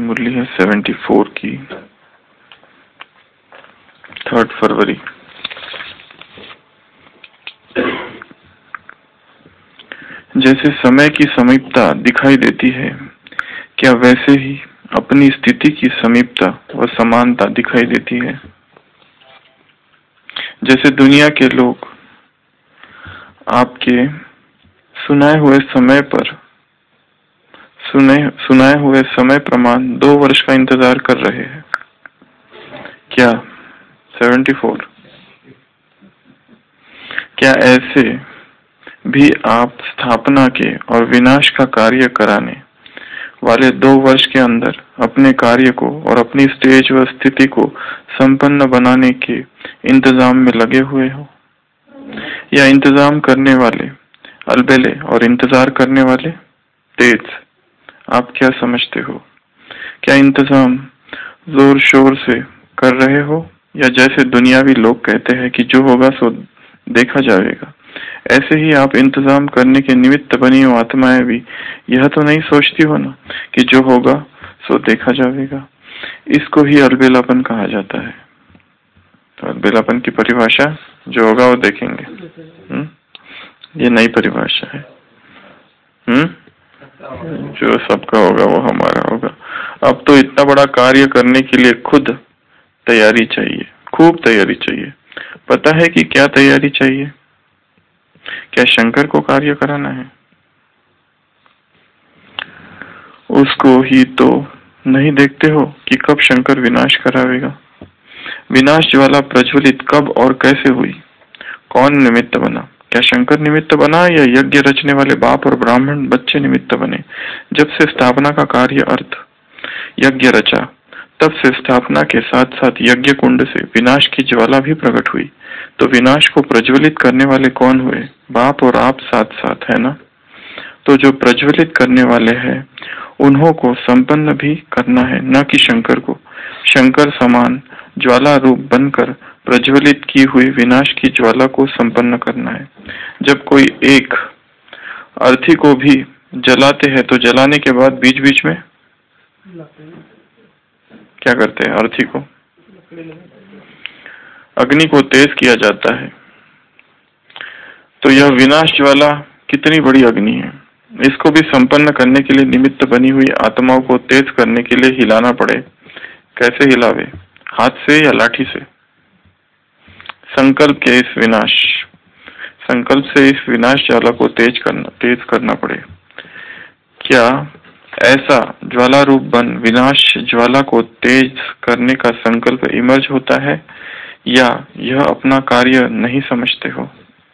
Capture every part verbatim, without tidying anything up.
मुरली है seventy four की, third फरवरी। जैसे समय की समीपता दिखाई देती है, क्या वैसे ही अपनी स्थिति की समीपता व समानता दिखाई देती है। जैसे दुनिया के लोग आपके सुनाए हुए समय पर सुने सुनाए हुए समय प्रमाण दो वर्ष का इंतजार कर रहे हैं, क्या सेवेंटी फोर क्या ऐसे भी आप स्थापना के और विनाश का कार्य कराने वाले दो वर्ष के अंदर अपने कार्य को और अपनी स्टेज व स्थिति को संपन्न बनाने के इंतजाम में लगे हुए हो, या इंतजाम करने वाले अलबेले और इंतजार करने वाले तेज। आप क्या समझते हो, क्या इंतजाम जोर शोर से कर रहे हो, या जैसे दुनियावी लोग कहते हैं कि जो होगा सो देखा जाएगा, ऐसे ही आप इंतजाम करने के निमित्त बनी हो आत्माएं भी यह तो नहीं सोचती हो ना कि जो होगा सो देखा जाएगा। इसको ही अलबेलापन कहा जाता है। तो अलबेलापन की परिभाषा जो होगा वो देखेंगे। हुँ? ये नई परिभाषा है। हुँ? जो सबका होगा वो हमारा होगा। अब तो इतना बड़ा कार्य करने के लिए खुद तैयारी चाहिए, खूब तैयारी चाहिए। पता है कि क्या तैयारी चाहिए? क्या शंकर को कार्य कराना है? उसको ही तो नहीं देखते हो कि कब शंकर विनाश करावेगा। विनाश ज्वाला प्रज्वलित कब और कैसे हुई? कौन निमित्त बना? क्या शंकर निमित्त बना या यज्ञ रचने वाले बाप और ब्राह्मण बच्चे निमित्त बने? जब से स्थापना का कार्य अर्थ यज्ञ रचा, तब से स्थापना के साथ साथ यज्ञ कुंड से विनाश की ज्वाला भी प्रकट हुई। तो विनाश को प्रज्वलित करने वाले कौन हुए? बाप और आप साथ साथ, है ना? तो जो प्रज्वलित करने वाले हैं उन्हों को संपन्न भी करना है, न कि शंकर को। शंकर समान ज्वाला रूप बनकर प्रज्वलित की हुई विनाश की ज्वाला को संपन्न करना है। जब कोई एक अर्थी को भी जलाते हैं तो जलाने के बाद बीच बीच में क्या करते हैं? अर्थी को, अग्नि को तेज किया जाता है। तो यह विनाश ज्वाला कितनी बड़ी अग्नि है, इसको भी संपन्न करने के लिए निमित्त बनी हुई आत्माओं को तेज करने के लिए हिलाना पड़े। कैसे हिलावे? हाथ से या लाठी से? संकल्प के इस विनाश संकल्प से इस विनाश ज्वाला को तेज करना तेज करना पड़े। क्या ऐसा ज्वाला रूप बन विनाश ज्वाला को तेज करने का संकल्प इमर्ज होता है, या यह अपना कार्य नहीं समझते हो?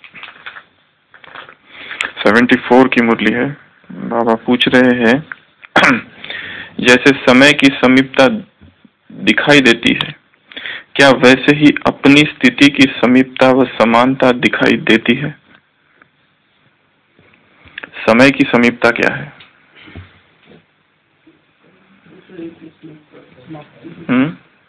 सेवेंटी फोर की मुरली है। बाबा पूछ रहे हैं जैसे समय की समीपता दिखाई देती है, क्या वैसे ही अपनी स्थिति की समीपता व समानता दिखाई देती है? समय की समीपता क्या है? हम्म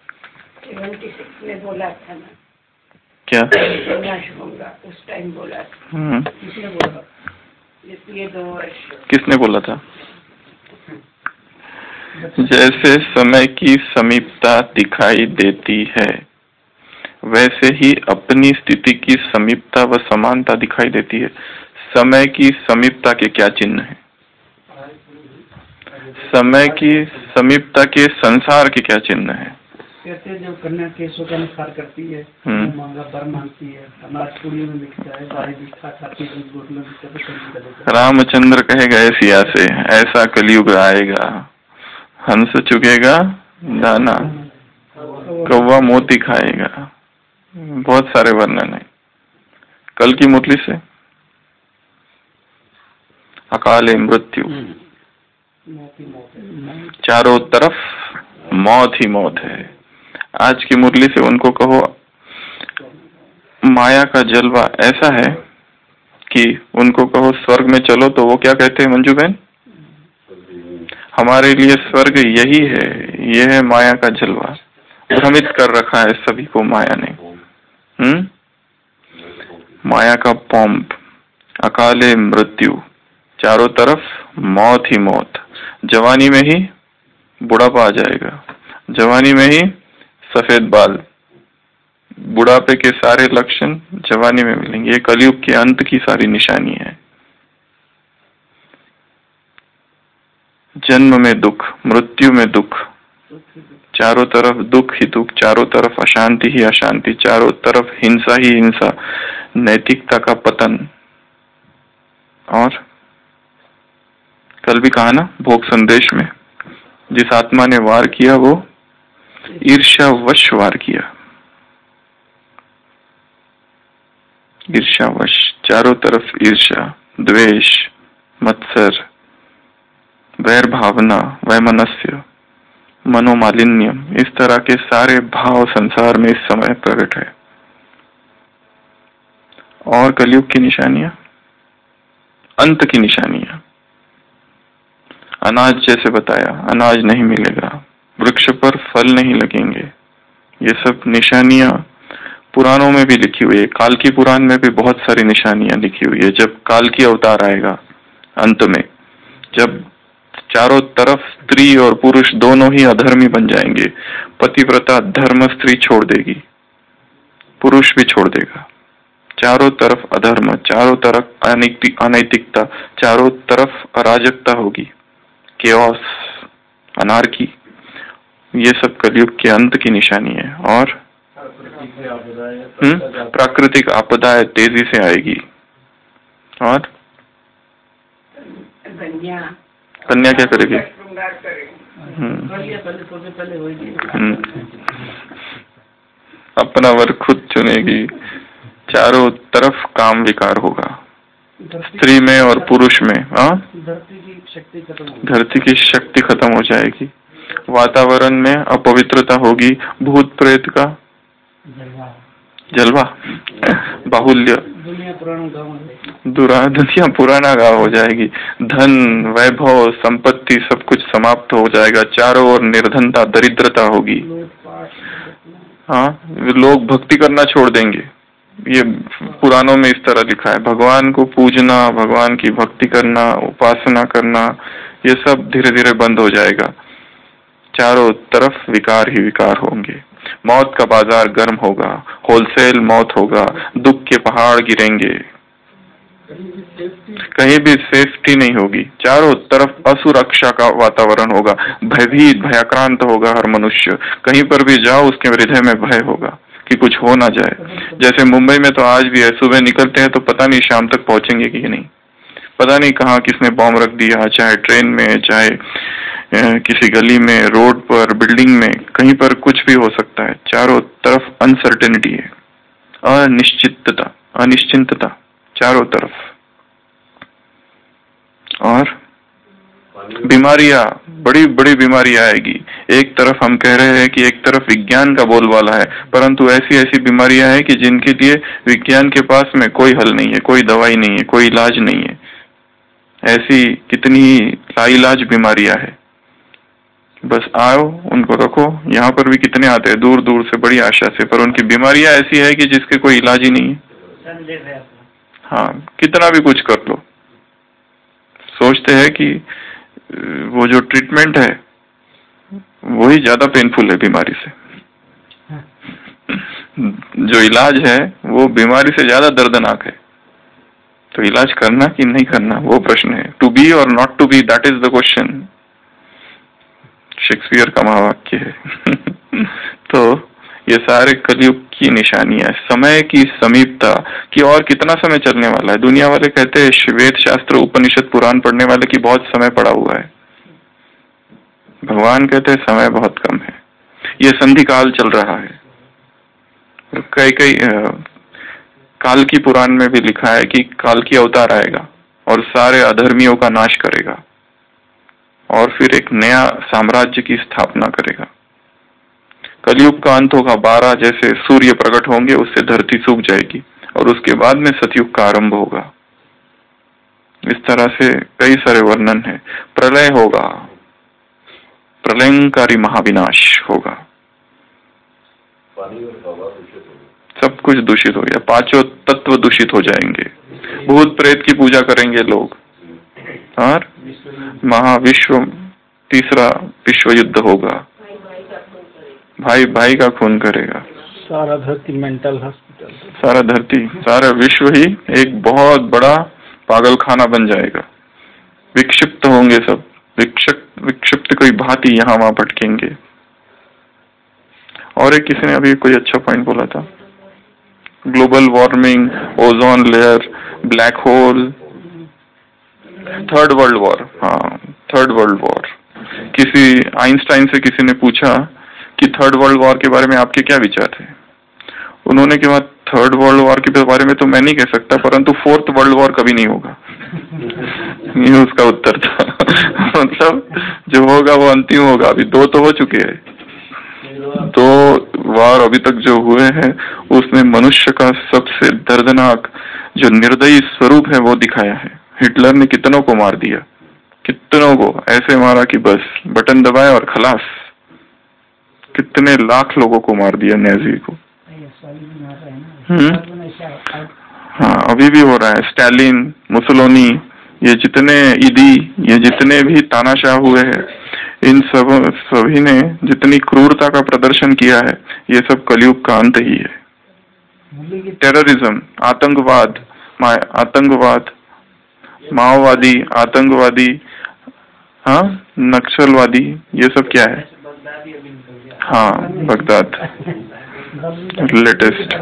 बोला था ना, क्या उस टाइम बोला था। हम्म किसने बोला? इसलिए दो वर्ष। किसने बोला था? जैसे समय की समीपता दिखाई देती है, वैसे ही अपनी स्थिति की समीपता व समानता दिखाई देती है। समय की समीपता के क्या चिन्ह है? समय की समीपता के संसार के क्या चिन्ह है? कहते जो कन्या केशों का अनुसार करती है, मांगा बर मांगती है, अनाज पूड़ियों में मिलता है, बारी बिस्ता खाती है, गोद में बिस्ता। रामचंद्र कहेगा ऐसिया से ऐसा कलयुग आएगा, हंस चुकेगा दाना, कौवा मोती खाएगा। बहुत सारे वर्णन है। कल की मुरली से अकाले मृत्यु, चारों तरफ मौत ही मौत है। आज की मुरली से उनको कहो माया का जलवा ऐसा है कि उनको कहो स्वर्ग में चलो, तो वो क्या कहते हैं मंजू बहन? हमारे लिए स्वर्ग यही है, यह है माया का जलवा। भ्रमित कर रखा है सभी को माया ने। हम्म माया का पॉम्प, अकाले मृत्यु, चारों तरफ मौत ही मौत। जवानी में ही बुढ़ापा आ जाएगा। जवानी में ही सफेद बाल, बुढ़ापे के सारे लक्षण जवानी में मिलेंगे। ये कलयुग के अंत की सारी निशानी है। जन्म में दुख, मृत्यु में दुख, चारों तरफ दुख ही दुख, चारों तरफ अशांति ही अशांति, चारों तरफ हिंसा ही हिंसा, नैतिकता का पतन। और कल भी कहा ना भोग संदेश में, जिस आत्मा ने वार किया वो ईर्ष्यावश वार किया। ईर्ष्यावश, चारों तरफ ईर्ष्या, द्वेष, मत्सर, वैर भावना, वैमनस्य, मनोमालिन्य, इस तरह के सारे भाव संसार में इस समय प्रकट है। और कलयुग की निशानियां, अंत की निशानियां, अनाज जैसे बताया, अनाज नहीं मिलेगा, वृक्ष पर फल नहीं लगेंगे। ये सब निशानियां पुराणों में भी लिखी हुई है। काल की पुराण में भी बहुत सारी निशानियां लिखी हुई है। जब काल की अवतार आएगा अंत में, जब चारों तरफ स्त्री और पुरुष दोनों ही अधर्मी बन जाएंगे, पतिव्रता धर्म स्त्री छोड़ देगी, पुरुष भी छोड़ देगा, चारों तरफ अधर्म, चारों तरफ अनैतिकता, चारों तरफ अराजकता होगी, केओस, अनार्की। ये सब कलयुग के अंत की निशानी है। और हम्म प्राकृतिक आपदाएं तेजी से आएगी। और कन्या क्या करेगी? अपना वर खुद चुनेगी। चारों तरफ काम विकार होगा, स्त्री में और पुरुष में। हाँ, धरती की शक्ति खत्म धरती की शक्ति खत्म हो जाएगी। वातावरण में अपवित्रता होगी, भूत प्रेत का जलवा, बाहुल्य, दुनिया पुराना गाँव दुनिया पुराना गाँव हो जाएगी। धन, वैभव, संपत्ति सब कुछ समाप्त हो जाएगा। चारों ओर निर्धनता, दरिद्रता होगी। हाँ, लोग भक्ति करना छोड़ देंगे। ये पुराणों में इस तरह लिखा है। भगवान को पूजना, भगवान की भक्ति करना, उपासना करना, ये सब धीरे धीरे बंद हो जाएगा। चारों तरफ विकार ही विकार होंगे। मौत का बाजार गर्म होगा, होलसेल मौत होगा, दुख के पहाड़ गिरेंगे, कहीं भी सेफ्टी नहीं होगी। चारों तरफ असुरक्षा का वातावरण होगा, भयभीत भयाक्रांत होगा हर मनुष्य। कहीं पर भी जाओ उसके हृदय में भय होगा कि कुछ हो ना जाए। जैसे मुंबई में तो आज भी है, सुबह निकलते हैं तो पता नहीं शाम तक पहुंचेंगे कि नहीं, पता नहीं कहाँ किसने बॉम्ब रख दिया, चाहे ट्रेन में, चाहे किसी गली में, रोड पर, बिल्डिंग में, कहीं पर कुछ भी हो सकता है। चारों तरफ अनसर्टेनिटी है, अनिश्चितता, अनिश्चितता चारों तरफ। और बीमारियां, बड़ी बड़ी बीमारियां आएगी। एक तरफ हम कह रहे हैं कि एक तरफ विज्ञान का बोलबाला है, परंतु ऐसी ऐसी बीमारियां हैं कि जिनके लिए विज्ञान के पास में कोई हल नहीं है, कोई दवाई नहीं है, कोई इलाज नहीं है। ऐसी कितनी लाइलाज बीमारियां हैं। बस आओ, उनको रखो। यहाँ पर भी कितने आते हैं दूर दूर से, बड़ी आशा से, पर उनकी बीमारियां ऐसी है कि जिसके कोई इलाज ही नहीं है। हाँ, कितना भी कुछ कर लो, सोचते हैं कि वो जो ट्रीटमेंट है वही ज्यादा पेनफुल है बीमारी से। जो इलाज है वो बीमारी से ज्यादा दर्दनाक है। तो इलाज करना कि नहीं करना वो प्रश्न है। To be or not to be, that is the question. Shakespeare का महावाक्य है। तो ये सारे कलयुग की निशानियां है। समय की समीपता कि और कितना समय चलने वाला है। दुनिया वाले कहते हैं, वेद शास्त्र उपनिषद पुराण पढ़ने वाले की बहुत समय पड़ा हुआ है। भगवान कहते हैं समय बहुत कम है, ये संधि काल चल रहा है। कई कई काल की पुराण में भी लिखा है कि काल की अवतार आएगा और सारे अधर्मियों का नाश करेगा और फिर एक नया साम्राज्य की स्थापना करेगा। कलयुग का अंत होगा। बारह जैसे सूर्य प्रकट होंगे, उससे धरती सूख जाएगी और उसके बाद में सतयुग का आरंभ होगा। इस तरह से कई सारे वर्णन है। प्रलय होगा, प्रलयंकारी महाविनाश होगा, सब कुछ दूषित हो गया, पांचों तत्व दूषित हो जाएंगे, भूत प्रेत की पूजा करेंगे लोग और महाविश्व तीसरा विश्व युद्ध होगा, भाई भाई का खून करेगा, सारा धरती मेंटल हॉस्पिटल, सारा धरती सारा विश्व ही एक बहुत बड़ा पागलखाना बन जाएगा। विक्षिप्त होंगे सब, विक्षिप्त विक्षिप्त कोई भांति यहाँ वहां भटकेंगे। और एक किसी ने अभी कोई अच्छा पॉइंट बोला था, global warming, ozone layer, black hole, third world war. हाँ, थर्ड वर्ल्ड वॉर। किसी आइंस्टाइन से किसी ने पूछा कि थर्ड वर्ल्ड वॉर के बारे में आपके क्या विचार है। उन्होंने कहा थर्ड वर्ल्ड वॉर के बारे में तो मैं नहीं कह सकता, परंतु फोर्थ वर्ल्ड वॉर कभी नहीं होगा। ये उसका उत्तर था। मतलब जो होगा वो अंतिम होगा। अभी दो तो हो चुके हैं, दो वार अभी तक जो हुए हैं उसमें मनुष्य का सबसे दर्दनाक जो निर्दयी स्वरूप है वो दिखाया है। हिटलर ने कितनों को मार दिया, कितनों को ऐसे मारा कि बस बटन दबाए और खलास। कितने लाख लोगों को मार दिया नेजी को। हम्म हाँ, अभी भी हो रहा है। स्टालिन, मुसोलिनी, ये जितने ईदी, ये जितने भी तानाशाह हुए हैं, इन सब सभी ने जितनी क्रूरता का प्रदर्शन किया है, ये सब कलयुग का अंत ही है। टेररिज्म, आतंकवाद, आतंकवाद, माओवादी, आतंकवादी, हाँ, नक्सलवादी, ये सब क्या है? हाँ, बगदाद लेटेस्ट।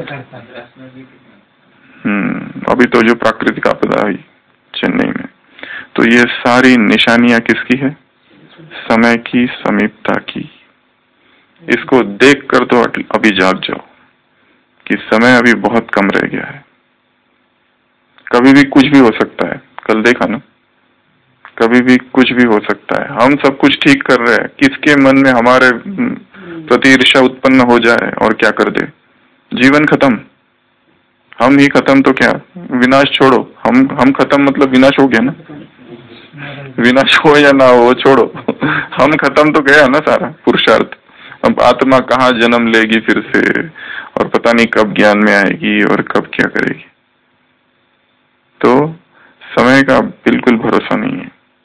हम्म अभी तो जो प्राकृतिक आपदा हुई चेन्नई में, तो ये सारी निशानियां किसकी है? समय की समीपता की। इसको देखकर तो अभी जाग जाओ कि समय अभी बहुत कम रह गया है। कभी भी कुछ भी हो सकता है। कल देखा ना, कभी भी कुछ भी हो सकता है। हम सब कुछ ठीक कर रहे हैं, किसके मन में हमारे प्रति ईर्ष्या उत्पन्न हो जाए और क्या कर दे, जीवन खत्म। हम ही खत्म तो क्या, विनाश छोड़ो। हम हम खत्म मतलब विनाश हो गया ना। विनाश हो या ना हो छोड़ो, हम खत्म तो गया ना सारा पुरुषार्थ। अब आत्मा कहाँ जन्म लेगी फिर से, और पता नहीं कब ज्ञान में आएगी और कब क्या करेगी। तो समय का बिल्कुल भरोसा नहीं है।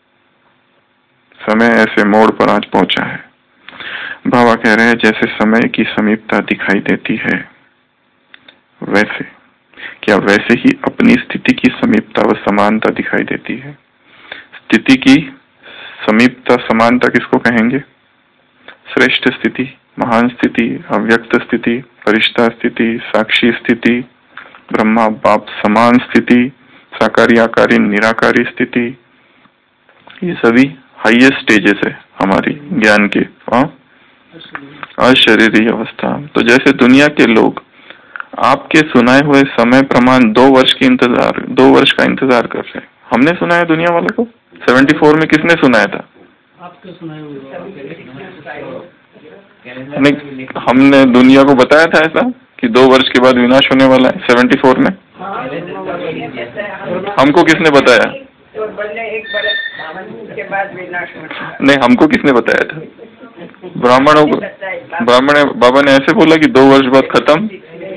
समय ऐसे मोड़ पर आज पहुंचा है। बाबा कह रहे हैं जैसे समय की समीपता दिखाई देती है, वैसे क्या वैसे ही अपनी स्थिति की समीपता व समानता दिखाई देती है। स्थिति की समीपता समानता किसको कहेंगे? श्रेष्ठ स्थिति, महान स्थिति, अव्यक्त स्थिति, फरिश्ता स्थिति, साक्षी स्थिति, ब्रह्मा बाप समान स्थिति, साकारी आकारी निराकारी स्थिति, ये सभी हाईएस्ट स्टेजेस है हमारी ज्ञान के। अशरीरी अवस्था। तो जैसे दुनिया के लोग आपके सुनाए हुए समय प्रमाण दो वर्ष की इंतजार दो वर्ष का इंतजार कर रहे हैं। हमने सुनाया दुनिया वालों को? सेवेंटी फोर में किसने सुनाया था? आपके सुनाए हुए। नहीं, हमने दुनिया को बताया था ऐसा कि दो वर्ष के बाद विनाश होने वाला है सेवेंटी फोर में। हमको किसने बताया? नहीं, हमको किसने बताया था? ब्राह्मणों को। ब्राह्मण बाबा ने ऐसे बोला कि दो वर्ष बाद खत्म।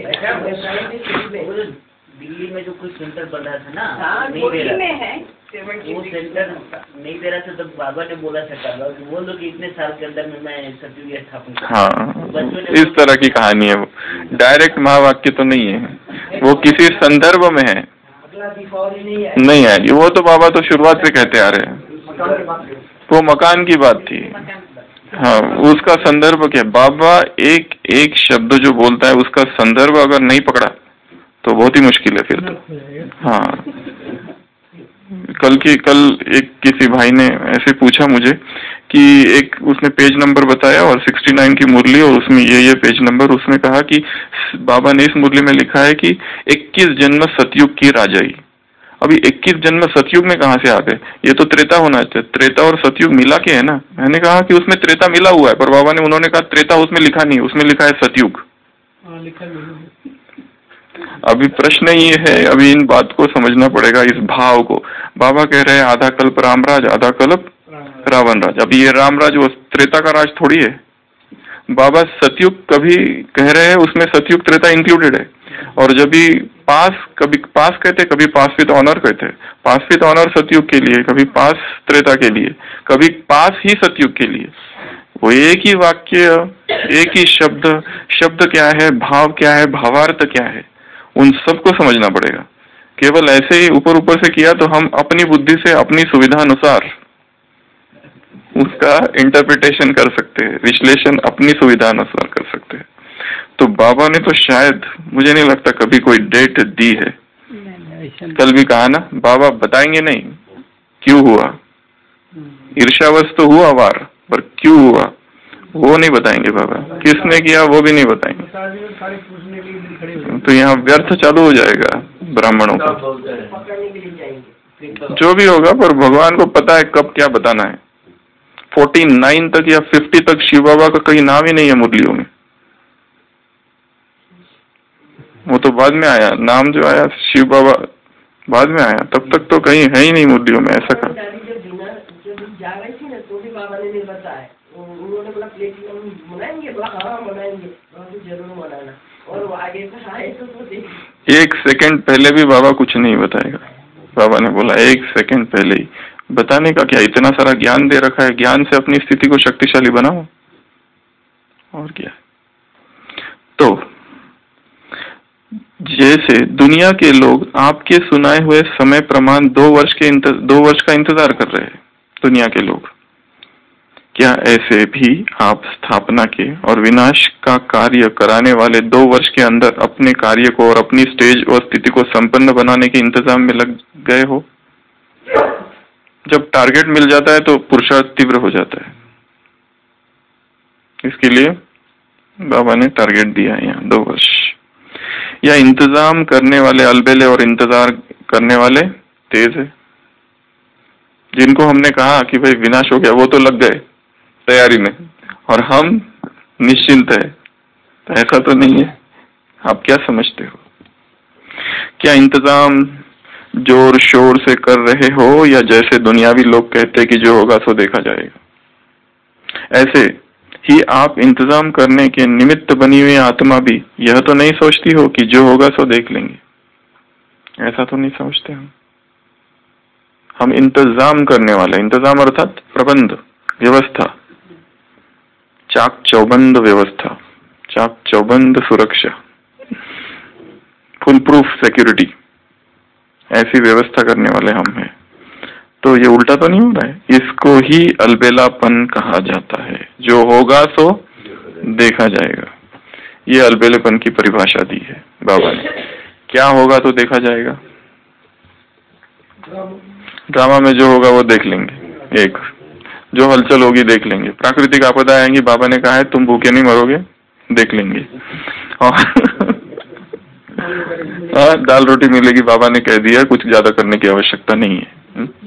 दिल्ली में जो कुछ सेंटर बन रहा था ना, नहीं दे रहा है, वो सेंटर नहीं दे रहा था, तो बाबा ने बोला था बोल दो कि इतने साल के अंदर में मैं सतयुग स्थापन। हाँ, इस तरह की कहानी है वो। डायरेक्ट महावाक्य तो नहीं है, वो किसी संदर्भ में है। नहीं है वो तो बाबा तो शुरुआत से कहते आ रहे हैं। वो मकान की बात थी। हाँ, उसका संदर्भ क्या? बाबा एक एक शब्द जो बोलता है उसका संदर्भ अगर नहीं पकड़ा तो बहुत ही मुश्किल है फिर तो। हाँ, कल की कल एक किसी भाई ने ऐसे पूछा मुझे कि एक उसने पेज नंबर बताया और सिक्सटी नाइन की मुरली और उसमें ये ये पेज नंबर, उसमें कहा कि बाबा ने इस मुरली में लिखा है कि इक्कीस जन्म सतयुग की राजाई। अभी इक्कीस जन्म सतयुग में कहाँ से आ गए? ये तो त्रेता होना चाहिए। त्रेता और सतयुग मिला के है ना। मैंने कहा कि उसमें त्रेता मिला हुआ है, पर बाबा ने उन्होंने कहा त्रेता उसमें लिखा नहीं, उसमें लिखा है सतयुग। अभी प्रश्न ये है, अभी इन बात को समझना पड़ेगा, इस भाव को। बाबा कह रहे हैं आधा कल्प रामराज, आधा कल्प रावण राज। अभी ये रामराज वो त्रेता का राज थोड़ी है। बाबा सतयुग कभी कह रहे हैं उसमें सतयुग त्रेता इंक्लूडेड है। और जब भी पास, कभी पास कहते, कभी पास विद ऑनर कहते, पास विद ऑनर सतयुग के लिए, कभी पास त्रेता के लिए, कभी पास ही सतयुग के लिए। वो एक ही वाक्य, एक ही शब्द, शब्द क्या है, भाव क्या है, भावार्थ क्या है, उन सबको समझना पड़ेगा। केवल ऐसे ही ऊपर ऊपर से किया तो हम अपनी बुद्धि से अपनी सुविधा अनुसार उसका इंटरप्रिटेशन कर सकते हैं, विश्लेषण अपनी सुविधा अनुसार कर सकते हैं। तो बाबा ने तो शायद, मुझे नहीं लगता कभी कोई डेट दी है। कल भी कहा ना, बाबा बताएंगे नहीं क्यों हुआ, ईर्ष्यावश तो हुआ वार, पर क्यों हुआ वो नहीं बताएंगे बाबा, किसने किया वो भी नहीं बताएंगे। तो यहाँ व्यर्थ चालू हो जाएगा ब्राह्मणों का, जो भी होगा, पर भगवान को पता है कब क्या बताना है। फोर्टी नाइन तक या फिफ्टी तक शिव बाबा का कहीं नाम ही नहीं है मुरलियों में, वो तो बाद में आया, नाम जो आया शिव बाबा बाद में आया, तब तक तो कहीं है ही नहीं मुरलियों में ऐसा का। एक सेकंड पहले भी बाबा कुछ नहीं बताएगा। बाबा ने बोला एक सेकंड पहले ही, बताने का क्या, इतना सारा ज्ञान दे रखा है, ज्ञान से अपनी स्थिति को शक्तिशाली बनाओ, और क्या। तो जैसे दुनिया के लोग आपके सुनाए हुए समय प्रमाण दो वर्ष के दो वर्ष का इंतजार कर रहे हैं, दुनिया के लोग, क्या ऐसे भी आप स्थापना के और विनाश का कार्य कराने वाले दो वर्ष के अंदर अपने कार्य को और अपनी स्टेज और स्थिति को संपन्न बनाने के इंतजाम में लग गए हो? जब टारगेट मिल जाता है तो पुरुषार्थ तीव्र हो जाता है। इसके लिए बाबा ने टारगेट दिया है यहाँ दो वर्ष। या इंतजाम करने वाले अलबेले और इंतजार करने वाले तेज है, जिनको हमने कहा कि भाई विनाश हो गया, वो तो लग गए तैयारी में, और हम निश्चिंत है। तो ऐसा तो नहीं है। आप क्या समझते हो? क्या इंतजाम जोर शोर से कर रहे हो, या जैसे दुनियावी लोग कहते कि जो होगा सो देखा जाएगा, ऐसे ही आप इंतजाम करने के निमित्त बनी हुई आत्मा भी यह तो नहीं सोचती हो कि जो होगा सो देख लेंगे? ऐसा तो नहीं सोचते हम। हम इंतजाम करने वाले, इंतजाम अर्थात प्रबंध, व्यवस्था, चाक चौबंद व्यवस्था, चाक चौबंद सुरक्षा, फुल प्रूफ सिक्योरिटी, ऐसी व्यवस्था करने वाले हम हैं। तो ये उल्टा तो नहीं हो रहा है? इसको ही अलबेलापन कहा जाता है। जो होगा सो देखा जाएगा, ये अलबेलेपन की परिभाषा दी है बाबा ने। क्या होगा तो देखा जाएगा, ड्रामा में जो होगा वो देख लेंगे, एक जो हलचल होगी देख लेंगे, प्राकृतिक आपदा आएंगी, बाबा ने कहा है तुम भूखे नहीं मरोगे, देख लेंगे। और दाल रोटी मिलेगी, बाबा ने कह दिया, कुछ ज्यादा करने की आवश्यकता नहीं है।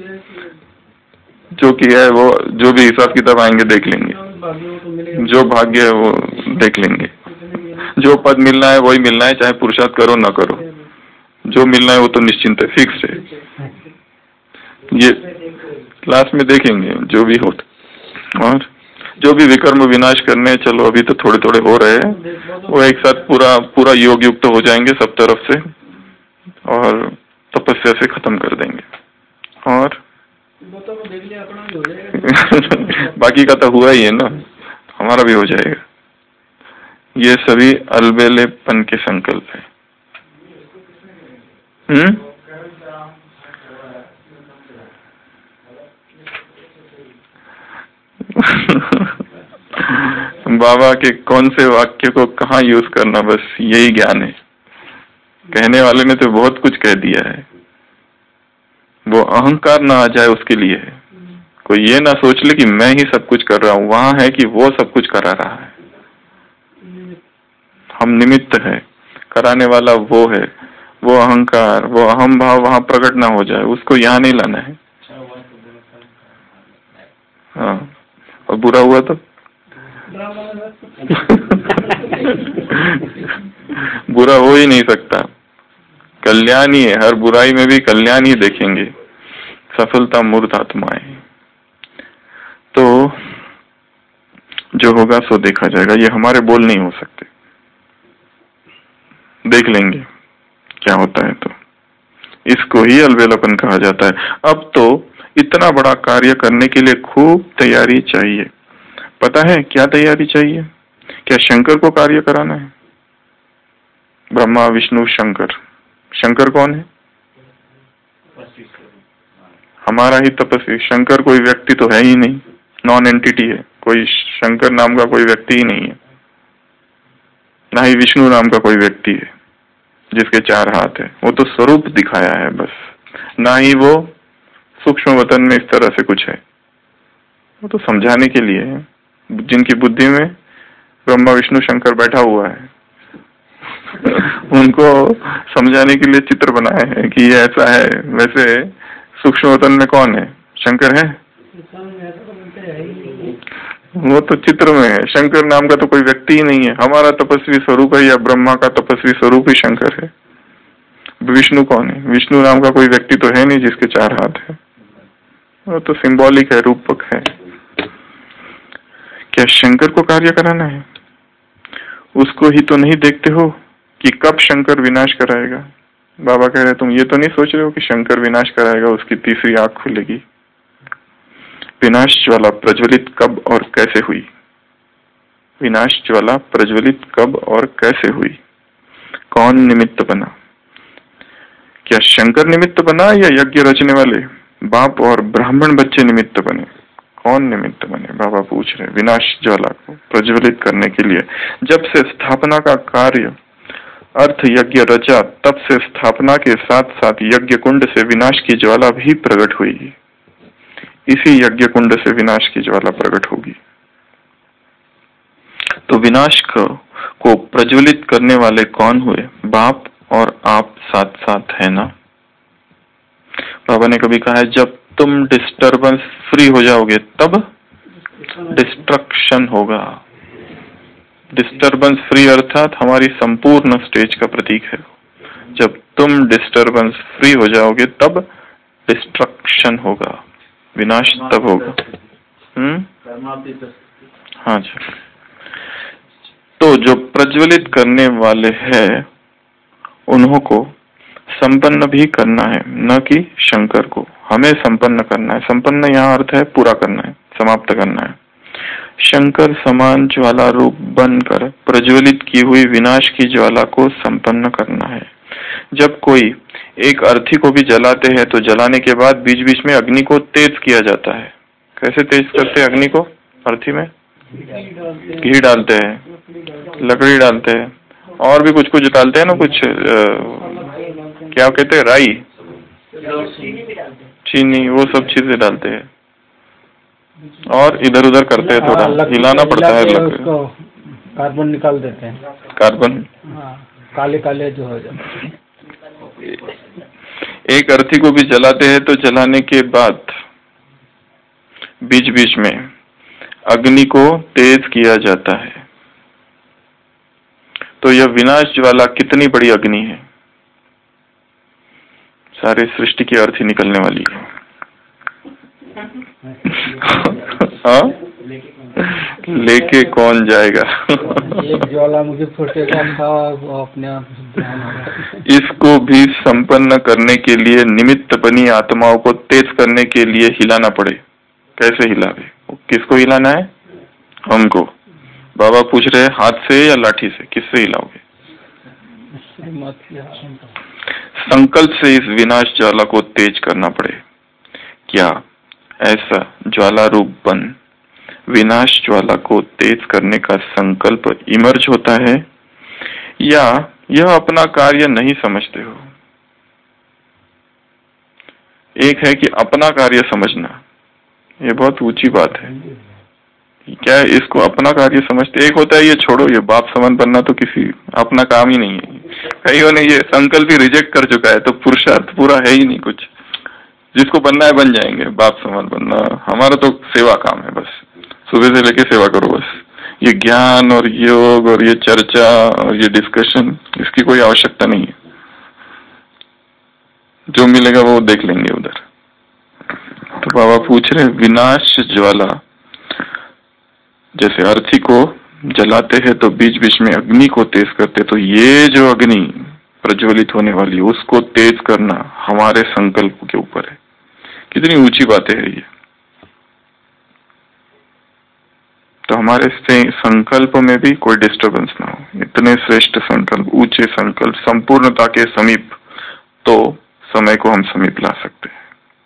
जो किया है वो, जो भी हिसाब किताब आएंगे देख लेंगे, जो भाग्य है वो देख लेंगे। जो पद मिलना है वही मिलना है, चाहे पुरुषार्थ करो ना करो, जो मिलना है वो तो निश्चिंत है, फिक्स है। ये क्लास में देखेंगे जो भी हो। और जो भी विकर्म विनाश करने, चलो अभी तो थोड़े थोड़े हो रहे हैं, वो एक साथ पूरा पूरा योग युक्त हो जाएंगे सब तरफ से, और तपस्या से खत्म कर देंगे। और बाकी का तो हुआ ही है ना, हमारा भी हो जाएगा। ये सभी अलबेलेपन के संकल्प है। हम्म बाबा के कौन से वाक्य को कहाँ यूज करना, बस यही ज्ञान है। कहने वाले ने तो बहुत कुछ कह दिया है, वो अहंकार ना आ जाए उसके लिए है। कोई ये ना सोच ले कि मैं ही सब कुछ कर रहा हूँ, वहां है कि वो सब कुछ करा रहा है, हम निमित्त है, कराने वाला वो है। वो अहंकार, वो अहम भाव वहां प्रकट ना हो जाए, उसको यहाँ नहीं लाना है। हाँ, और बुरा हुआ तो बुरा हो ही नहीं सकता, कल्याण ही है, हर बुराई में भी कल्याण ही देखेंगे, सफलता मूर्त आत्माएं। तो जो होगा सो देखा जाएगा, ये हमारे बोल नहीं हो सकते। देख लेंगे क्या होता है। तो इसको ही अलबेलापन कहा जाता है। अब तो इतना बड़ा कार्य करने के लिए खूब तैयारी चाहिए। पता है क्या तैयारी चाहिए? क्या शंकर को कार्य कराना है? ब्रह्मा विष्णु शंकर। शंकर कौन है? हमारा ही तपस्वी। शंकर कोई व्यक्ति तो है ही नहीं, नॉन एंटिटी है। कोई शंकर नाम का कोई व्यक्ति ही नहीं है, ना ही विष्णु नाम का कोई व्यक्ति है जिसके चार हाथ है। वो तो स्वरूप दिखाया है बस, ना ही वो सूक्ष्म वतन में इस तरह से कुछ है। वो तो समझाने के लिए है। जिनकी बुद्धि में ब्रह्मा विष्णु शंकर बैठा हुआ है उनको समझाने के लिए चित्र बनाए हैं कि ये ऐसा है। वैसे सूक्ष्म वतन में कौन है? शंकर है? वो तो चित्र में है। शंकर नाम का तो कोई व्यक्ति ही नहीं है। हमारा तपस्वी स्वरूप है, या ब्रह्मा का तपस्वी स्वरूप ही शंकर है। विष्णु कौन है? विष्णु नाम का कोई व्यक्ति तो है नहीं जिसके चार हाथ है। वो तो सिंबॉलिक है, रूपक है। क्या शंकर को कार्य कराना है? उसको ही तो नहीं देखते हो कि कब शंकर विनाश कराएगा। बाबा कह रहे तुम ये तो नहीं सोच रहे हो कि शंकर विनाश कराएगा, उसकी तीसरी आंख खुलेगी। विनाश ज्वाला प्रज्वलित कब और कैसे हुई? विनाश ज्वाला प्रज्वलित कब और कैसे हुई? कौन निमित्त बना? क्या शंकर निमित्त बना या यज्ञ रचने वाले बाप और ब्राह्मण बच्चे निमित्त बने? कौन निमित्त बने? बाबा पूछ रहे विनाश ज्वाला को प्रज्वलित करने के लिए। जब से स्थापना का कार्य अर्थ यज्ञ रचा, तब से स्थापना के साथ साथ यज्ञ कुंड से विनाश की ज्वाला भी प्रकट हुई। इसी यज्ञ कुंड से विनाश की ज्वाला प्रकट होगी। तो विनाश को, को प्रज्वलित करने वाले कौन हुए? बाप और आप साथ साथ है ना। बाबा ने कभी कहा है जब तुम डिस्टर्बेंस फ्री हो जाओगे तब डिस्ट्रक्शन होगा। डिस्टर्बेंस फ्री अर्थात हमारी संपूर्ण स्टेज का प्रतीक है। जब तुम डिस्टर्बेंस फ्री हो जाओगे तब डिस्ट्रक्शन होगा, विनाश तब होगा। हम्म हाँ जी। तो जो प्रज्वलित करने वाले हैं उन्हों को संपन्न भी करना है, न कि शंकर को। हमें संपन्न करना है। संपन्न यहाँ अर्थ है पूरा करना है, समाप्त करना है। शंकर समान ज्वाला रूप बनकर प्रज्वलित की हुई विनाश की ज्वाला को संपन्न करना है। जब कोई एक अर्थी को भी जलाते हैं तो जलाने के बाद बीच बीच में अग्नि को तेज किया जाता है। कैसे तेज करते हैं अग्नि को? अर्थी में घी डालते हैं, लकड़ी डालते हैं, और भी कुछ कुछ डालते हैं ना, कुछ आ, क्या कहते हैं, राई, चीनी, वो सब चीजें डालते हैं और इधर उधर करते हैं। थोड़ा हिलाना पड़ता है। उसको कार्बन निकाल देते हैं। कार्बन काले काले जो हो जाते हैं। एक अर्थी को भी जलाते हैं तो जलाने के बाद बीच बीच में अग्नि को तेज किया जाता है। तो यह विनाश ज्वाला कितनी बड़ी अग्नि है, सारे सृष्टि की अर्थी निकलने वाली है। हाँ, लेके कौन जाएगा? एक ज्वालामुखी फूटेगा था वो अपने आप। इसको भी संपन्न करने के लिए निमित्त बनी आत्माओं को तेज करने के लिए हिलाना पड़े। कैसे हिलावे? किसको हिलाना है? हमको। बाबा पूछ रहे हैं हाथ से या लाठी से, किससे हिलाओगे? संकल्प से इस विनाश ज्वाला को तेज करना पड़े। क्या ऐसा ज्वाला रूप बन विनाश ज्वाला को तेज करने का संकल्प इमर्ज होता है, या यह अपना कार्य नहीं समझते हो? एक है कि अपना कार्य समझना, ये बहुत ऊंची बात है। क्या है इसको अपना कार्य समझते? एक होता है ये छोड़ो, ये बाप समान बनना तो किसी अपना काम ही नहीं है। कईयों ने ये संकल्प ही रिजेक्ट कर चुका है, तो पुरुषार्थ पूरा है ही नहीं कुछ। जिसको बनना है बन जाएंगे, बाप समान बनना। हमारा तो सेवा काम है, बस सुबह से लेके सेवा करो बस। ये ज्ञान और योग और ये चर्चा और ये डिस्कशन, इसकी कोई आवश्यकता नहीं है। जो मिलेगा वो देख लेंगे उधर। तो बाबा पूछ रहे विनाश ज्वाला, जैसे अर्थी को जलाते हैं तो बीच बीच में अग्नि को तेज करते, तो ये जो अग्नि प्रज्वलित होने वाली उसको तेज करना हमारे संकल्प के ऊपर है। कितनी ऊंची बातें है ये। तो हमारे संकल्प में भी कोई डिस्टरबेंस ना हो, इतने श्रेष्ठ संकल्प, ऊंचे संकल्प, संपूर्णता के समीप, तो समय को हम समीप ला सकते हैं।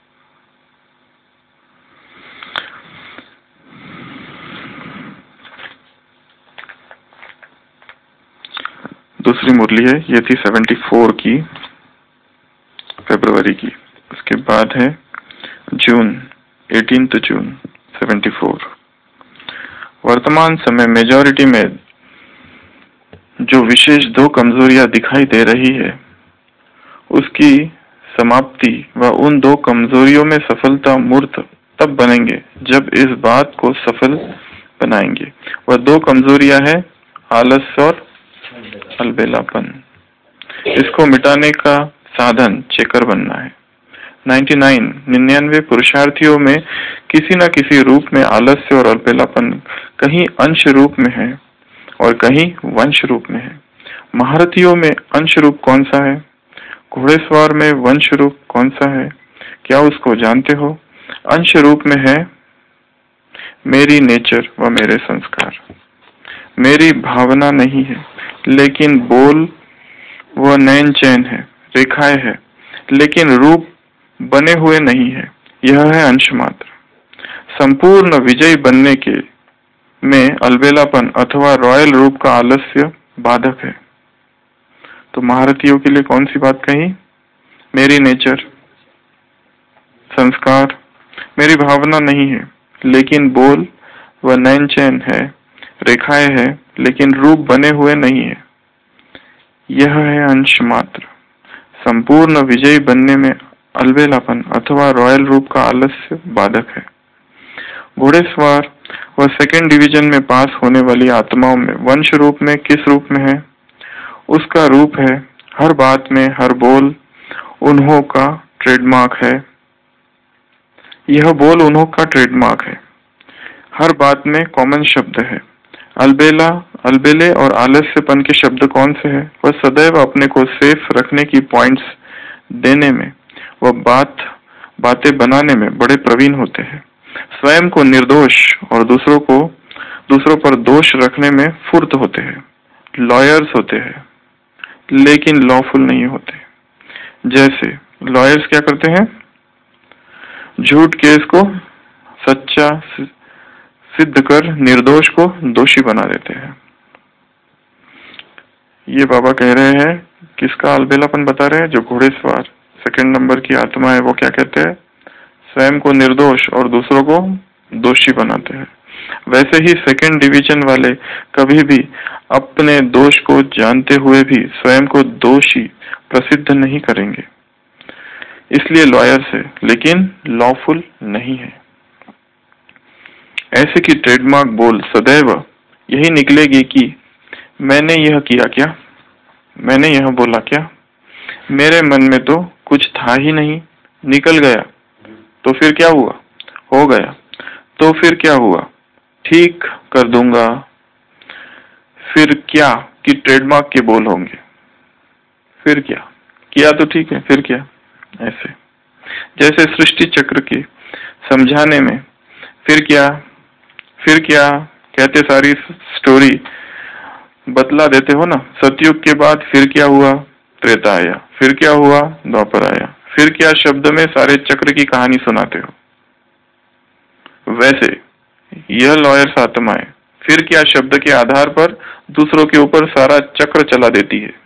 दूसरी मुरली है, ये थी चौहत्तर की, फरवरी की। उसके बाद है जून, अठारह जून चौहत्तर। वर्तमान समय मेजॉरिटी में जो विशेष दो कमजोरियां दिखाई दे रही है, उसकी समाप्ति व उन दो कमजोरियों में सफलता मूर्त तब बनेंगे जब इस बात को सफल बनाएंगे। वह दो कमजोरियां है आलस्य और अलबेलापन। इसको मिटाने का साधन चेकर बनना है। निन्यानवे निन्यानवे पुरुषार्थियों में किसी न किसी रूप में आलस्य और अलबेलापन कहीं अंश रूप में है और कहीं वंश रूप में है। महारथियों में अंश रूप कौन सा है? घोड़ेसवार में वंश रूप कौन सा है? क्या उसको जानते हो? अंश रूप में है मेरी नेचर व मेरे संस्कार। मेरी भावना नहीं है, लेकिन बोल व नयन चैन है, रेखाएं है, लेकिन रूप बने हुए नहीं है। यह है अंश मात्र। संपूर्ण विजयी बनने के में अलबेलापन अथवा रॉयल रूप का आलस्य बाधक है। तो महारथियों के लिए कौन सी बात कही? मेरी नेचर, संस्कार, मेरी भावना नहीं है, लेकिन बोल व नयन चैन है, रेखाएं है, लेकिन रूप बने हुए नहीं है। यह है अंश मात्र। संपूर्ण विजयी बनने में अलबेलापन अथवा रॉयल रूप का आलस्य बाधक है। घोड़ेसवार व सेकेंड डिवीजन में पास होने वाली आत्माओं में वंश रूप में किस रूप में है? उसका रूप है हर बात में हर बोल उन्हों का ट्रेडमार्क है। यह बोल उन्हों का ट्रेडमार्क है। हर बात में कॉमन शब्द है। अलबेला, अलबेले और आलस्यपन के शब्द कौन से हैं? वह सदैव अपने को सेफ रखने की पॉइंट्स देने में वह बात बातें बनाने में बड़े प्रवीण होते हैं। स्वयं को निर्दोष और दूसरों को दूसरों पर दोष रखने में फुर्त होते हैं। लॉयर्स होते हैं, लेकिन लॉफुल नहीं होते। जैसे लॉयर्स क्या करते हैं? झूठ केस को सच्चा सिद्ध कर निर्दोष को दोषी बना देते हैं। ये बाबा कह रहे हैं, किसका अलबेलापन बता रहे हैं? जो घोड़ेसवार सेकंड नंबर की आत्मा है, वो क्या कहते हैं? स्वयं को निर्दोष और दूसरों को दोषी बनाते हैं। वैसे ही सेकंड डिवीजन वाले कभी भी अपने दोष को जानते हुए भी स्वयं को दोषी प्रसिद्ध नहीं करेंगे। इसलिए लॉयर्स है, लेकिन लॉफुल नहीं है। ऐसे की ट्रेडमार्क बोल सदैव यही निकलेगी कि मैंने यह किया क्या, मैंने यह बोला क्या, मेरे मन में तो कुछ था ही नहीं, निकल गया तो फिर क्या हुआ, हो गया तो फिर क्या हुआ, ठीक कर दूंगा, फिर क्या कि ट्रेडमार्क के बोल होंगे। फिर क्या किया तो ठीक है, फिर क्या। ऐसे जैसे सृष्टि चक्र के समझाने में फिर क्या फिर क्या कहते सारी स्टोरी बतला देते हो ना। सतयुग के बाद फिर क्या हुआ, त्रेता आया, फिर क्या हुआ, द्वापर आया, फिर क्या शब्द में सारे चक्र की कहानी सुनाते हो। वैसे यह लॉयर्स आत्माएं फिर क्या शब्द के आधार पर दूसरों के ऊपर सारा चक्र चला देती है।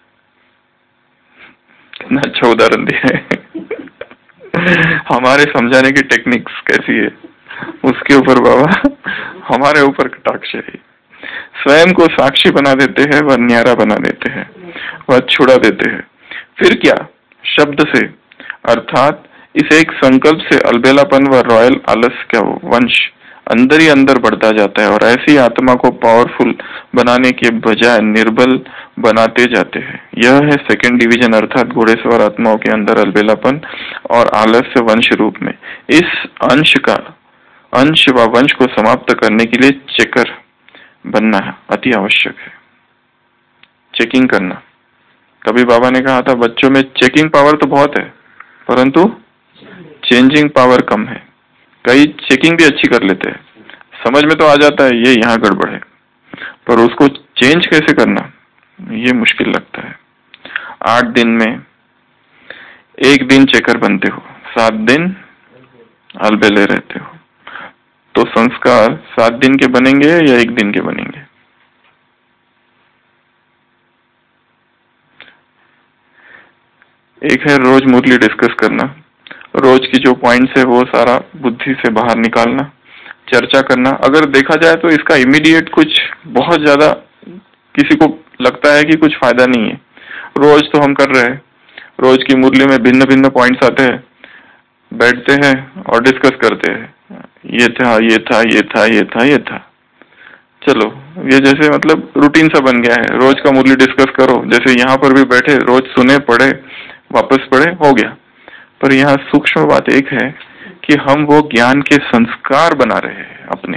कितना अच्छा उदाहरण दिया है। हमारे समझाने की टेक्निक्स कैसी है, उसके ऊपर बाबा हमारे ऊपर कटाक्ष है। स्वयं को साक्षी बना देते हैं, वह न्यारा बना देते हैं, वह छुड़ा देते हैं। फिर क्या शब्द से, अर्थात इस एक संकल्प से अलबेलापन व रॉयल आलस्य का वंश अंदर ही अंदर बढ़ता जाता है और ऐसी आत्मा को पावरफुल बनाने के बजाय निर्बल बनाते जाते हैं। यह है सेकंड डिवीजन, अर्थात घोड़ेसवार आत्माओं के अंदर अलबेलापन और आलस्य वंश रूप में। इस अंश का अंश व वंश को समाप्त करने के लिए चेकर बनना है अति आवश्यक है। चेकिंग करना, कभी बाबा ने कहा था बच्चों में चेकिंग पावर तो बहुत है परंतु चेंजिंग पावर कम है। कई चेकिंग भी अच्छी कर लेते हैं, समझ में तो आ जाता है ये यहाँ गड़बड़ है, पर उसको चेंज कैसे करना ये मुश्किल लगता है। आठ दिन में एक दिन चेकर बनते हो, सात दिन अलबेले रहते हो, तो संस्कार सात दिन के बनेंगे या एक दिन के बनेंगे? एक है रोज मुरली डिस्कस करना, रोज की जो पॉइंट्स है वो सारा बुद्धि से बाहर निकालना, चर्चा करना। अगर देखा जाए तो इसका इमीडिएट कुछ बहुत ज्यादा किसी को लगता है कि कुछ फायदा नहीं है। रोज तो हम कर रहे हैं, रोज की मुरली में भिन्न भिन्न पॉइंट्स आते हैं, बैठते हैं और डिस्कस करते हैं, ये था ये था ये था ये था ये था, चलो ये जैसे मतलब रूटीन सा बन गया है। रोज का मुरली डिस्कस करो, जैसे यहाँ पर भी बैठे रोज सुने पढ़े वापस पढ़े हो गया। पर यहाँ सूक्ष्म बात एक है कि हम वो ज्ञान के संस्कार बना रहे हैं अपने,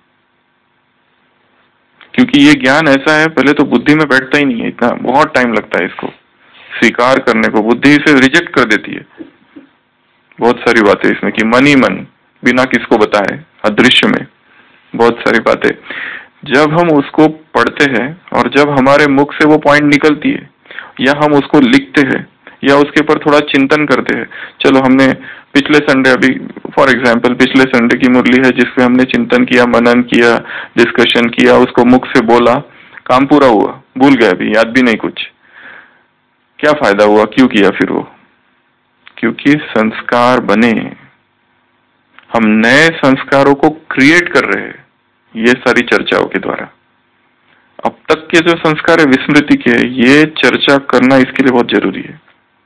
क्योंकि ये ज्ञान ऐसा है पहले तो बुद्धि में बैठता ही नहीं है, इतना बहुत टाइम लगता है इसको स्वीकार करने को, बुद्धि इसे रिजेक्ट कर देती है। बहुत सारी बातें इसमें कि मन ही मन बिना किसको बताए अदृश्य में बहुत सारी बातें। जब हम उसको पढ़ते हैं और जब हमारे मुख से वो पॉइंट निकलती है या हम उसको लिखते हैं या उसके ऊपर थोड़ा चिंतन करते हैं, चलो हमने पिछले संडे अभी फॉर एग्जांपल पिछले संडे की मुरली है जिसपे हमने चिंतन किया, मनन किया, डिस्कशन किया, उसको मुख से बोला, काम पूरा हुआ, भूल गया, अभी याद भी नहीं कुछ। क्या फायदा हुआ? क्यों किया फिर वो? क्योंकि संस्कार बने, हम नए संस्कारों को क्रिएट कर रहे हैं ये सारी चर्चाओं के द्वारा। अब तक के जो संस्कार है विस्मृति के, ये चर्चा करना इसके लिए बहुत जरूरी है।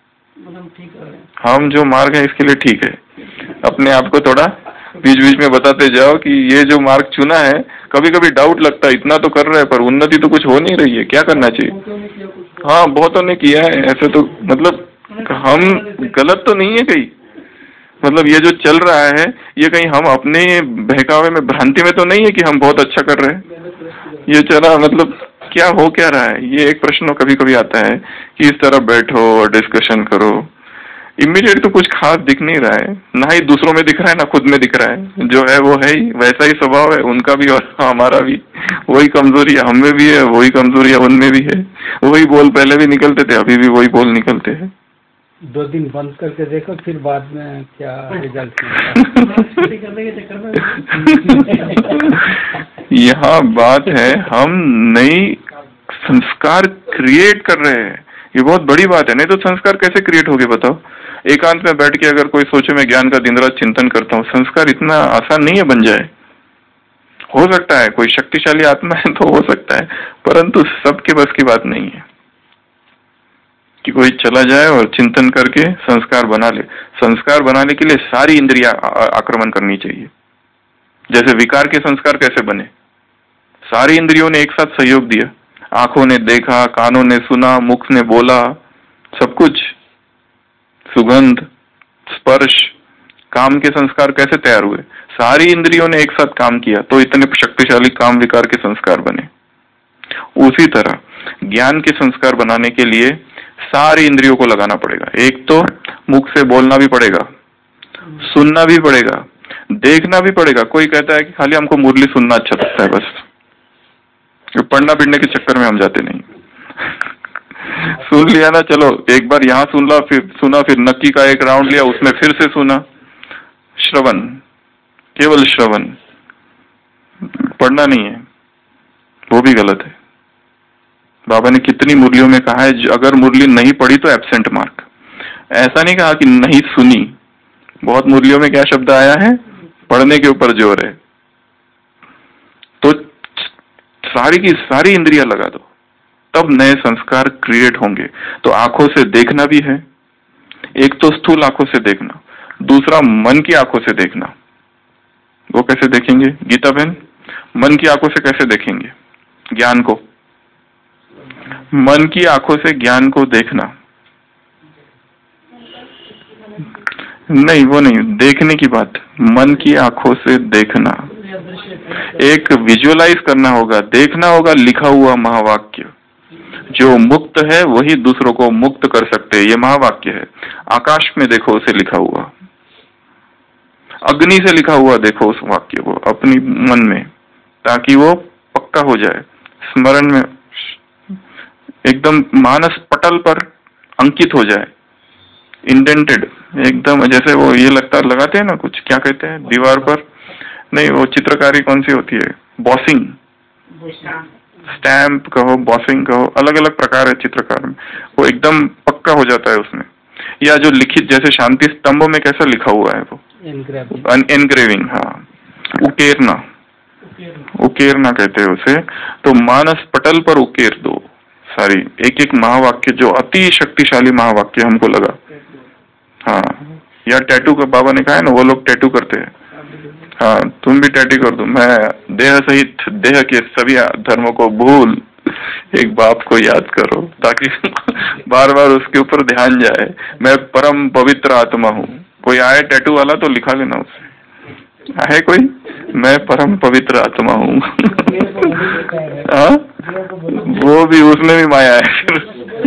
हम जो मार्ग है इसके लिए ठीक है, अपने आप को थोड़ा बीच बीच में बताते जाओ कि ये जो मार्ग चुना है, कभी कभी डाउट लगता है इतना तो कर रहे हैं पर उन्नति तो कुछ हो नहीं रही है, क्या करना चाहिए? हाँ बहुतों ने किया है ऐसे, तो मतलब हम गलत तो नहीं है कहीं, मतलब ये जो चल रहा है ये कहीं हम अपने बहकावे में भ्रांति में तो नहीं है कि हम बहुत अच्छा कर रहे हैं। ये चला मतलब क्या हो क्या रहा है, ये एक प्रश्न कभी कभी आता है कि इस तरह बैठो और डिस्कशन करो, इमीडिएट तो कुछ खास दिख नहीं रहा है, ना ही दूसरों में दिख रहा है ना खुद में दिख रहा है। जो है वो है ही, वैसा ही स्वभाव है उनका भी और हमारा भी, वही कमजोरी हम में भी है, वही कमजोरी उनमें भी है, वही बोल पहले भी निकलते थे अभी भी वही बोल निकलते हैं। दो दिन बंद करके देखो फिर बाद में क्या रिजल्ट यहाँ बात है हम नई संस्कार क्रिएट कर रहे हैं, ये बहुत बड़ी बात है। नहीं तो संस्कार कैसे क्रिएट होगे बताओ? एकांत में बैठ के अगर कोई सोचे मैं ज्ञान का दिन रात चिंतन करता हूँ, संस्कार इतना आसान नहीं है बन जाए। हो सकता है कोई शक्तिशाली आत्मा है तो हो सकता है, परंतु सबके बस की बात नहीं है कि कोई चला जाए और चिंतन करके संस्कार बना ले। संस्कार बनाने के लिए सारी इंद्रियां आक्रमण करनी चाहिए। जैसे विकार के संस्कार कैसे बने? सारी इंद्रियों ने एक साथ सहयोग दिया, आंखों ने देखा, कानों ने सुना, मुख ने बोला, सब कुछ, सुगंध, स्पर्श, काम के संस्कार कैसे तैयार हुए? सारी इंद्रियों ने एक साथ काम किया तो इतने शक्तिशाली काम विकार के संस्कार बने। उसी तरह ज्ञान के संस्कार बनाने के लिए सारी इंद्रियों को लगाना पड़ेगा। एक तो मुख से बोलना भी पड़ेगा, सुनना भी पड़ेगा, देखना भी पड़ेगा। कोई कहता है कि खाली हमको मुरली सुनना अच्छा लगता है, बस पढ़ना पढ़ने के चक्कर में हम जाते नहीं। सुन लिया ना, चलो एक बार यहाँ सुन ला, फिर सुना, फिर नक्की का एक राउंड लिया, उसमें फिर से सुना। श्रवण, केवल श्रवण, पढ़ना नहीं है, वो भी गलत है। बाबा ने कितनी मुरलियों में कहा है अगर मुरली नहीं पढ़ी तो एब्सेंट मार्क। ऐसा नहीं कहा कि नहीं सुनी, बहुत मुरलियों में क्या शब्द आया है? पढ़ने के ऊपर जोर है। तो सारी की सारी इंद्रियां लगा दो, तब नए संस्कार क्रिएट होंगे। तो आंखों से देखना भी है, एक तो स्थूल आंखों से देखना, दूसरा मन की आंखों से देखना। वो कैसे देखेंगे गीता बहन? मन की आंखों से कैसे देखेंगे ज्ञान को? मन की आंखों से ज्ञान को देखना नहीं, वो नहीं, देखने की बात, मन की आंखों से देखना। एक विजुअलाइज करना होगा, देखना होगा लिखा हुआ महावाक्य। जो मुक्त है वही दूसरों को मुक्त कर सकते हैं, ये महावाक्य है। आकाश में देखो उसे लिखा हुआ, अग्नि से लिखा हुआ देखो उस वाक्य को अपनी मन में, ताकि वो पक्का हो जाए, स्मरण में एकदम मानस पटल पर अंकित हो जाए, इंडेंटेड एकदम। जैसे वो ये लगता लगाते हैं ना, कुछ क्या कहते हैं दीवार पर, नहीं वो चित्रकारी कौन सी होती है, बॉसिंग, स्टैम्प कहो, बॉसिंग कहो, अलग अलग प्रकार है चित्रकार में, वो एकदम पक्का हो जाता है उसमें। या जो लिखित जैसे शांति स्तंभ में कैसा लिखा हुआ है वो एनग्रेविंग, हाँ, उकेरना, उकेरना कहते हैं उसे। तो मानस पटल पर उकेर दो सारी एक एक महावाक्य, जो अति शक्तिशाली महावाक्य हमको लगा। हाँ, या टैटू का बाबा ने कहा है ना, वो लोग टैटू करते हैं। हाँ, तुम भी टैटू कर दो, मैं देह सहित देह के सभी धर्मों को भूल एक बाप को याद करो, ताकि बार बार उसके ऊपर ध्यान जाए, मैं परम पवित्र आत्मा हूँ। कोई आए टैटू वाला तो लिखा लेना उसे, है कोई, मैं परम पवित्र आत्मा हूँ। हाँ, वो भी उसमें भी माया है।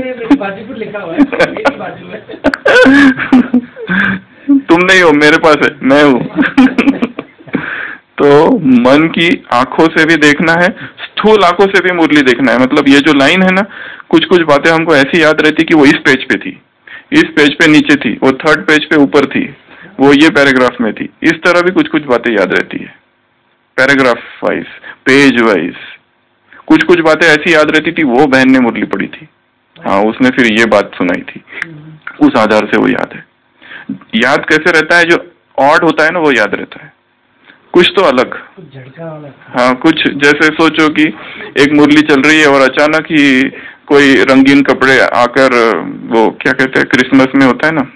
तुम नहीं हो, मेरे पास है, मैं हूँ। तो मन की आंखों से भी देखना है, स्थूल आंखों से भी मुरली देखना है। मतलब ये जो लाइन है ना, कुछ कुछ बातें हमको ऐसी याद रहती कि वो इस पेज पे थी, इस पेज पे नीचे थी, वो थर्ड पेज पे ऊपर थी, वो ये पैराग्राफ में थी। इस तरह भी कुछ कुछ बातें याद रहती है, पैराग्राफ वाइज, पेज वाइज। कुछ कुछ बातें ऐसी याद रहती थी, वो बहन ने मुरली पढ़ी थी, हाँ, उसने फिर ये बात सुनाई थी, उस आधार से वो याद है। याद कैसे रहता है, जो ऑड होता है ना वो याद रहता है, कुछ तो अलग। हाँ, कुछ जैसे सोचो कि एक मुरली चल रही है और अचानक ही कोई रंगीन कपड़े आकर, वो क्या कहते हैं क्रिसमस में होता है ना,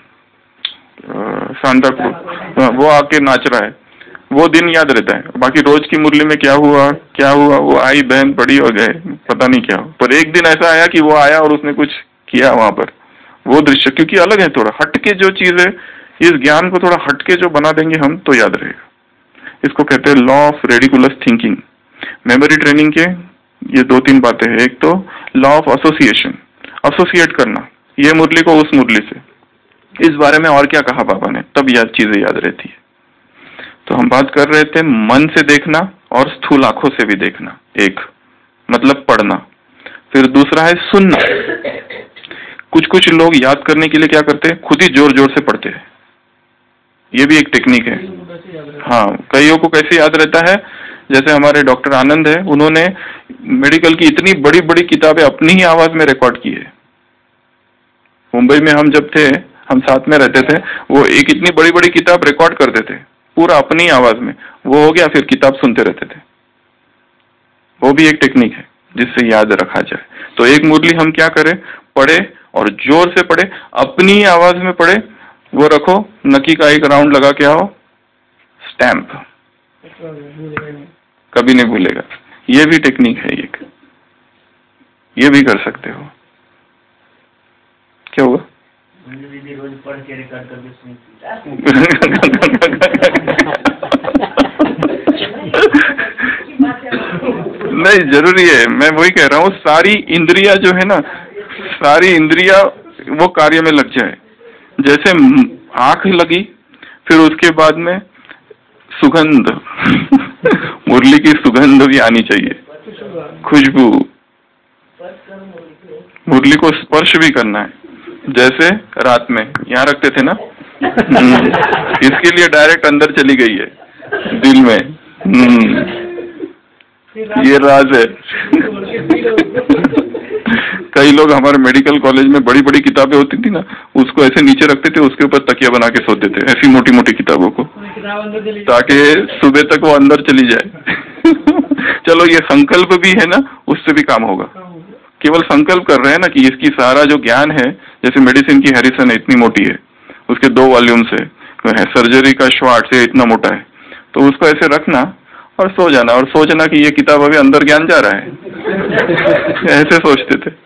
सांता क्लॉज, वो आके नाच रहा है, वो दिन याद रहता है। बाकी रोज की मुरली में क्या हुआ क्या हुआ, वो आई बहन पड़ी और गए, पता नहीं क्या हो। पर एक दिन ऐसा आया कि वो आया और उसने कुछ किया वहां पर, वो दृश्य क्योंकि अलग है, थोड़ा हटके जो चीज है, इस ज्ञान को थोड़ा हटके जो बना देंगे हम तो याद रहेगा। इसको कहते हैं law of ridiculous thinking. Memory training के ये दो तीन बातें हैं। एक तो लॉ ऑफ एसोसिएशन, एसोसिएट करना ये मुरली को उस मुरली से, इस बारे में और क्या कहा बाबा ने, तब याद चीजें याद रहती है। तो हम बात कर रहे थे मन से देखना और स्थूल आंखों से भी देखना, एक मतलब पढ़ना। फिर दूसरा है सुनना। कुछ कुछ लोग याद करने के लिए क्या करते हैं, खुद ही जोर जोर से पढ़ते हैं, ये भी एक टेक्निक है। हाँ, कईयों को कैसे याद रहता है, जैसे हमारे डॉक्टर आनंद है, उन्होंने मेडिकल की इतनी बड़ी बड़ी किताबें अपनी ही आवाज में रिकॉर्ड की है। मुंबई में हम जब थे, हम साथ में रहते थे, वो एक इतनी बड़ी बड़ी किताब रिकॉर्ड करते थे पूरा अपनी आवाज में, वो हो गया, फिर किताब सुनते रहते थे। वो भी एक टेक्निक है जिससे याद रखा जाए। तो एक मुरली हम क्या करें, पढ़े और जोर से पढ़े, अपनी आवाज में पढ़े, वो रखो, नकी का एक राउंड लगा के आओ, स्टैंप, कभी नहीं भूलेगा। ये भी टेक्निक है एक, ये भी कर सकते हो। क्या होगा, रोज पढ़ के रिकॉर्ड करके सुनता। नहीं जरूरी है, मैं वही कह रहा हूँ, सारी इंद्रिया जो है ना, सारी इंद्रिया वो कार्य में लग जाए। जैसे आंख लगी, फिर उसके बाद में सुगंध मुरली की सुगंध भी आनी चाहिए, खुशबू, मुरली को स्पर्श भी करना है। जैसे रात में यहाँ रखते थे ना, इसके लिए डायरेक्ट अंदर चली गई है दिल में, ये राज है। कई लोग हमारे मेडिकल कॉलेज में बड़ी बड़ी किताबें होती थी ना, उसको ऐसे नीचे रखते थे, उसके ऊपर तकिया बना के सोते थे, ऐसी मोटी मोटी किताबों को, ताकि सुबह तक वो अंदर चली जाए। चलो ये संकल्प भी है ना, उससे भी काम होगा। केवल संकल्प कर रहे हैं ना कि इसकी सारा जो ज्ञान है, जैसे मेडिसिन की हैरिसन है, इतनी मोटी है, उसके दो वॉल्यूम्स है, सर्जरी का श्वार्ट्ज है, इतना मोटा है, तो उसको ऐसे रखना और सो जाना, और सोचना कि ये किताब अभी अंदर ज्ञान जा रहा है। ऐसे सोचते थे।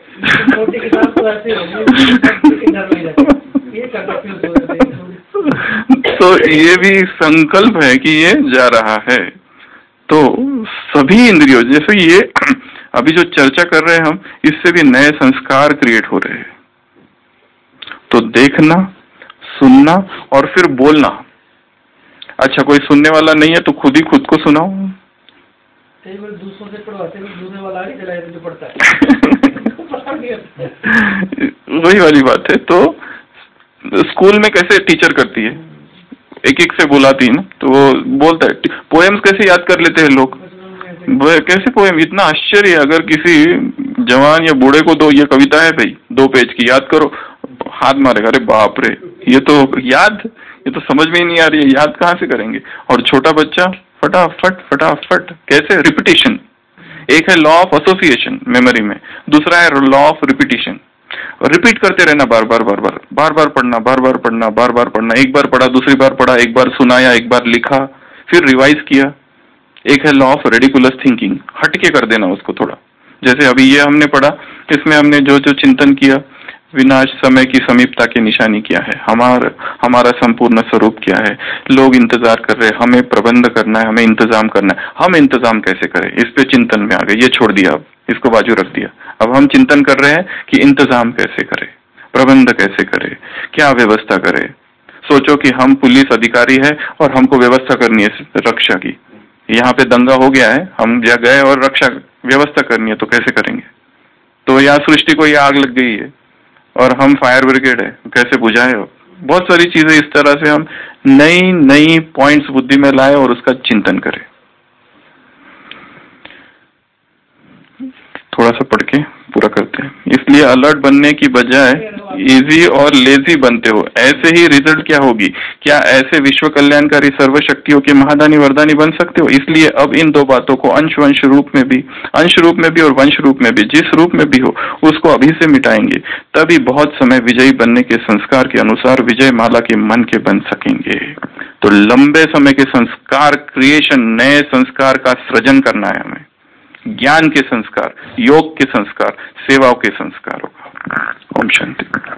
तो ये भी संकल्प है कि ये जा रहा है, तो सभी इंद्रियों, जैसे ये अभी जो चर्चा कर रहे हैं हम, इससे भी नए संस्कार क्रिएट हो रहे हैं। तो देखना, सुनना और फिर बोलना। अच्छा, कोई सुनने वाला नहीं है तो खुद ही खुद को सुनाओ। दूसरों से पढ़वाते हुए दूसरे वाला आगे चलाए तो पढ़ता है। वही वाली बात है। तो स्कूल में कैसे टीचर करती है, एक एक से बुलाती है ना, तो वो बोलता है। पोएम्स कैसे याद कर लेते हैं लोग, कैसे पोएम, इतना आश्चर्य। अगर किसी जवान या बूढ़े को दो, ये कविता है भाई दो पेज की, याद करो, हाथ मारेगा, अरे बाप रे, ये तो याद, ये तो समझ में ही नहीं आ रही है, याद कहाँ से करेंगे। और छोटा बच्चा फटाफट फटाफट, कैसे, रिपीटिशन। एक है लॉ ऑफ एसोसिएशन मेमोरी में, दूसरा है लॉ ऑफ रिपीटिशन। रिपीट करते रहना, बार बार बार बार बार बार पढ़ना, बार बार पढ़ना, बार बार पढ़ना। एक बार पढ़ा, दूसरी बार पढ़ा, एक बार सुनाया, एक बार लिखा, फिर रिवाइज किया। एक है लॉ ऑफ रेडिकुलस थिंकिंग, हटके कर देना उसको थोड़ा। जैसे अभी ये हमने पढ़ा, इसमें हमने जो जो चिंतन किया, विनाश समय की समीपता की निशानी क्या है, हमारा हमारा संपूर्ण स्वरूप क्या है, लोग इंतजार कर रहे हैं, हमें प्रबंध करना है, हमें इंतजाम करना है, हम इंतजाम कैसे करें, इस पे चिंतन में आ गए। ये छोड़ दिया, अब इसको बाजू रख दिया। अब हम चिंतन कर रहे हैं कि इंतजाम कैसे करें, प्रबंध कैसे करें, क्या व्यवस्था करें। सोचो कि हम पुलिस अधिकारी है और हमको व्यवस्था करनी है रक्षा की। यहाँ पे दंगा हो गया है, हम जा गए और रक्षा व्यवस्था करनी है, तो कैसे करेंगे। तो यहाँ सृष्टि को ये आग लग गई है और हम फायर ब्रिगेड है, कैसे बुझाए। बहुत सारी चीजें इस तरह से हम नई नई पॉइंट्स बुद्धि में लाए और उसका चिंतन करें। थोड़ा सा पढ़ के पूरा करते हैं। इसलिए अलर्ट बनने की बजाय इजी और लेजी बनते हो, ऐसे ही रिजल्ट क्या होगी। क्या ऐसे विश्व कल्याणकारी सर्वशक्तियों के महादानी वरदानी बन सकते हो। इसलिए अब इन दो बातों को अंश वंश रूप में भी, अंश रूप में भी और वंश रूप में भी, जिस रूप में भी हो उसको अभी से मिटाएंगे, तभी बहुत समय विजयी बनने के संस्कार के अनुसार विजय माला के मन के बन सकेंगे। तो लंबे समय के संस्कार क्रिएशन, नए संस्कार का सृजन करना है हमें, ज्ञान के संस्कार, योग के संस्कार, सेवाओं के संस्कार होगा। ओम शांति।